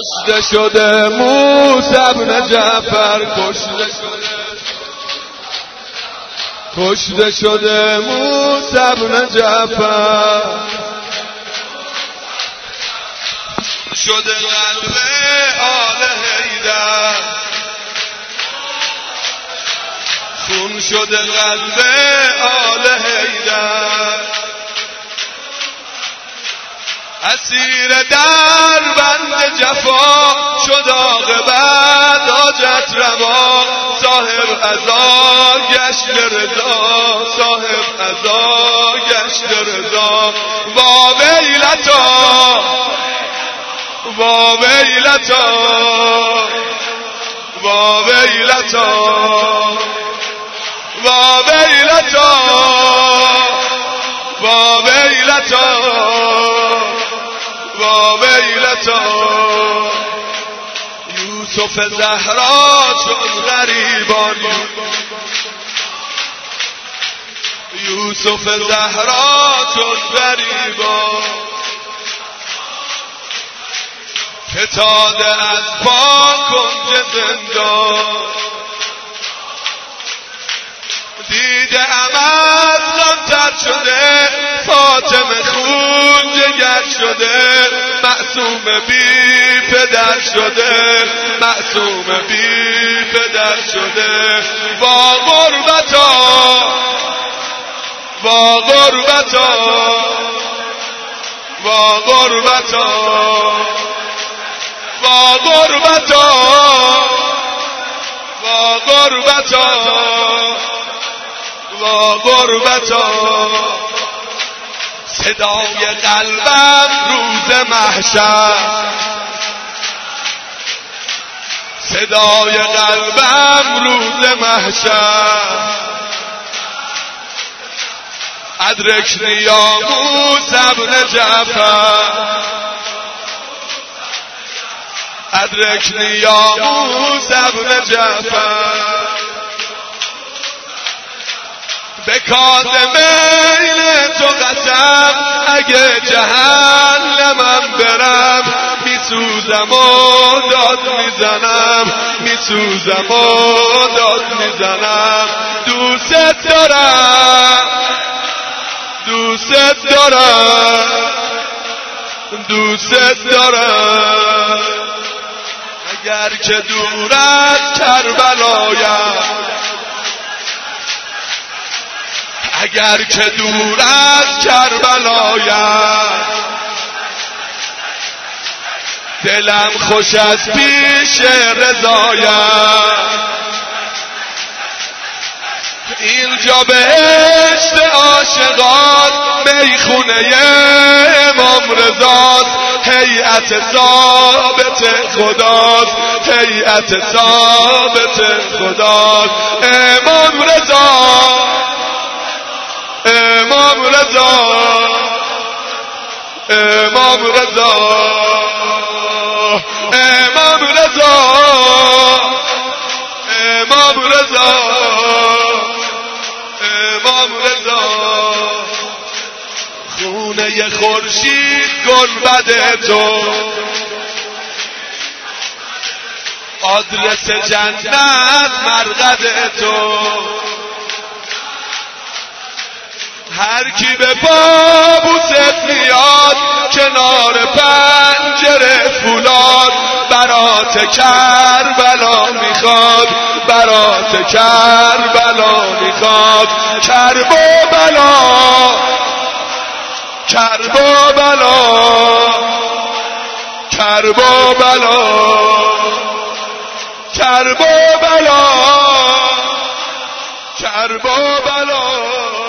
کشته شده موسی بن جعفر، کشته شده موسی بن جعفر، شده قلب آل حیدر، خون شده قلب آل حیدر، اسیر در بند جفا شد عاقبت حاجت روا، صاحب عزا گشت رضا، صاحب عزا گشت رضا. وا ویلتا وا ویلتا وا ویلتا وا ویلتا وا ویلتا وا ویلتا. یوسف زهرا شد غریبان، یوسف زهرا شد غریبان، فتاده از پا کنج زندان، دیده عمد غمتر شده، فاطمه خون جگر شده، معصوم بی پدر شده، معصوم بی پدر شده. با غربتا با غربتا با غربتا با غربتا با غربتا با غربتا. صدای قلبم روز محشر، صدای قلبم روز محشر، ادرکنی یا موسی بن جعفر، ادرکنی یا موسی بن جعفر. به کاظم این تو قسم، اگه جهنمم برم، میسوزم و داد میزنم، میسوزم و داد میزنم. دوست دارم دوست دارم دوست دارم، اگر که دور از کربلایم، اگر که دور از کربلایم، دلم خوش از پیش رضایم. اینجا بهشت عاشقان، میخونه امام رضاست، هیئت ثابت خداست، هیئت ثابت خداست. امام رضا امام رضا امام رضا امام رضا امام رضا امام رضا. خونه خورشید گنبد تو، آدرس جنت مرقد تو، هر کی به پابوست میاد، کنار پنجره فولاد، برات کربلا میخواد، برات کربلا میخواد. کرب و بلا کرب و بلا کرب و بلا کرب و بلا کرب و بلا.